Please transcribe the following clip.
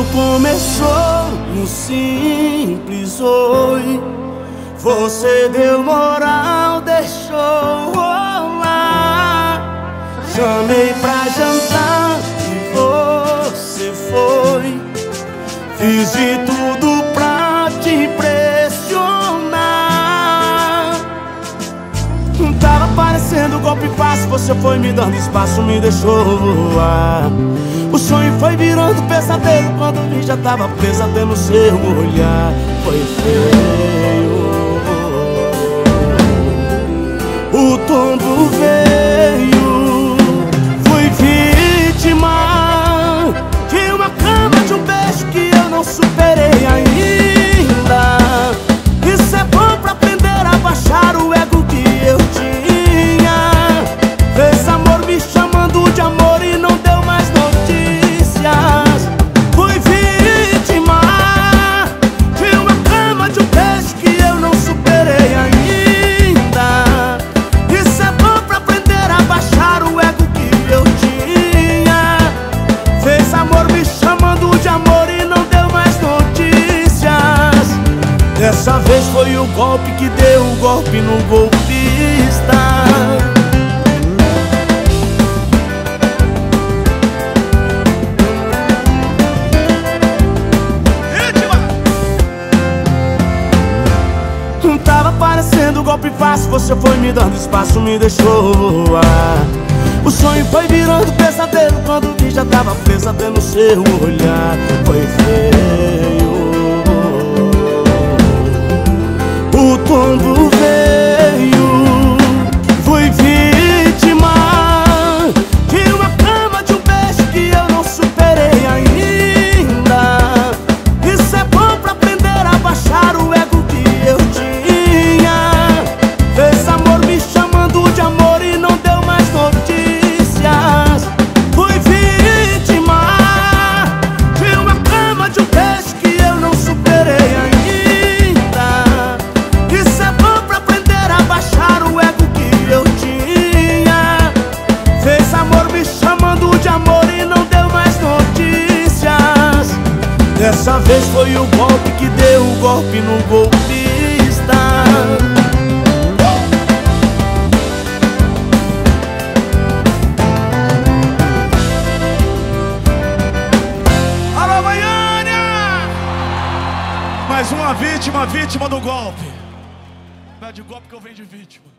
começou no simples oi. Você deu moral, deixou rolar. Chamei pra jantar e você foi. Fiz de tudo pra te impressionar. Tava parecendo golpe fácil, você foi me dando espaço, me deixou voar. O sonho foi virando pesadelo, quando vi já tava pesadelo no seu olhar. Foi feio, o tombo veio. Fui vítima de uma cama, de um beijo que eu não superei ainda. Isso é bom pra aprender a baixar o ego que eu tinha. Fez amor me chamando de amor e não deu mais notícias. Fui vítima de uma cama, de um beijo que eu não superei ainda. Isso é bom pra aprender a baixar o ego que eu tinha. Fez amor me chamando de amor e não deu mais notícias. Dessa vez foi o golpe que deu o golpe no golpista. Tava parecendo golpe fácil, você foi me dando espaço, me deixou voar. O sonho foi virando pesadelo, quando vi já tava pesadelo no seu olhar. Foi feio, o tombo veio. Fui vítima de uma cama, de um beijo que eu não superei ainda. Isso é bom pra aprender a baixar o ego que eu tinha. Fez amor me chamando de amor e não deu mais notícias. Fui vítima de uma cama, de um beijo que eu não superei ainda. Isso é bom pra aprender a baixar o ego que eu tinha. Fez amor me chamando de amor e não deu mais notícias. Dessa vez foi o golpe que deu o golpe no golpista. Alô, Goiânia! Mais uma vítima do golpe. Não é de golpe que eu venho de vítima.